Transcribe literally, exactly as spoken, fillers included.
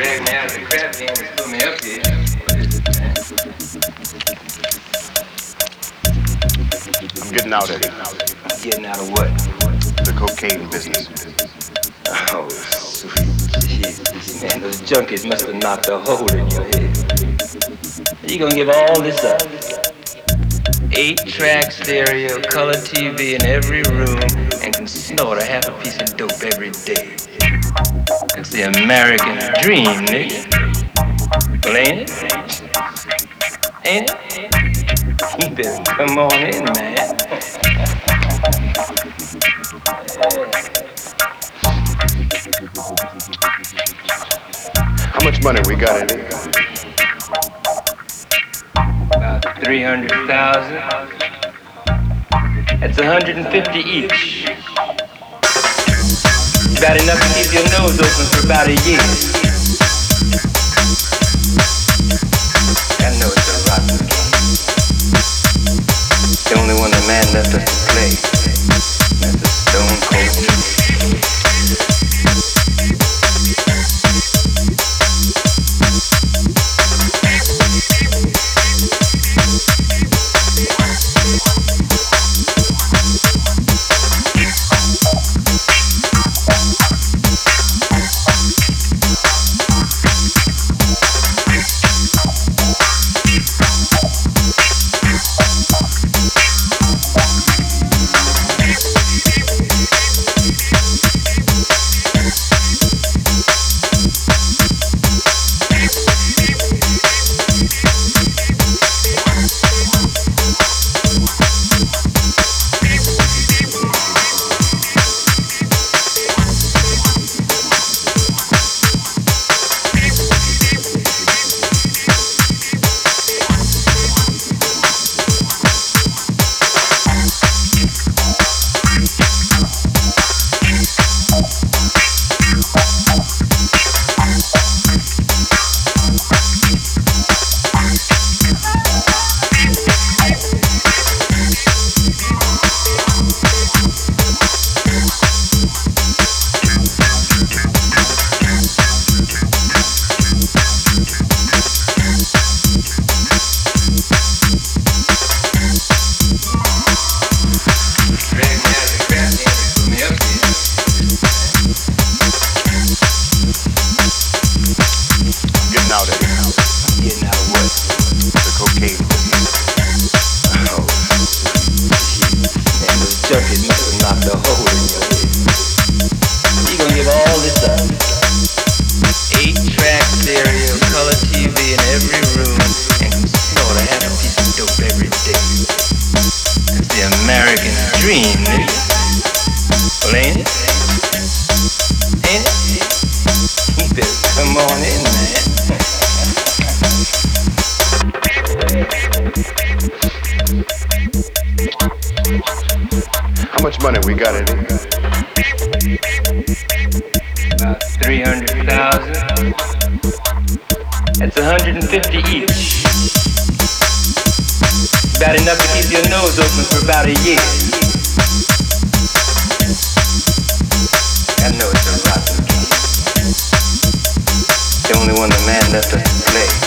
Drag me out of the crap game and put me up here. What is it, man? I'm getting out, Eddie. Getting out of what? The cocaine business. Oh, sweet Jesus. Man, those junkies must have knocked a hole in your head. You gonna give all this up? Eight-track stereo, color T V in every room, and can snort a half a piece of dope every day. It's the American dream, nigga. Well, ain't it? Ain't it? You better come on in, man. How much money we got, Eddie? About three hundred thousand. That's one hundred fifty each. About enough to keep your nose open for about a year. I know it's a rotten game. The only one the man left us to play. That's a stone cold truth. How much money we got, Eddie? About three hundred thousand. That's one hundred fifty each. About enough to keep your nose open for about a year. I know it's a rotten game. The only one the man left us to play.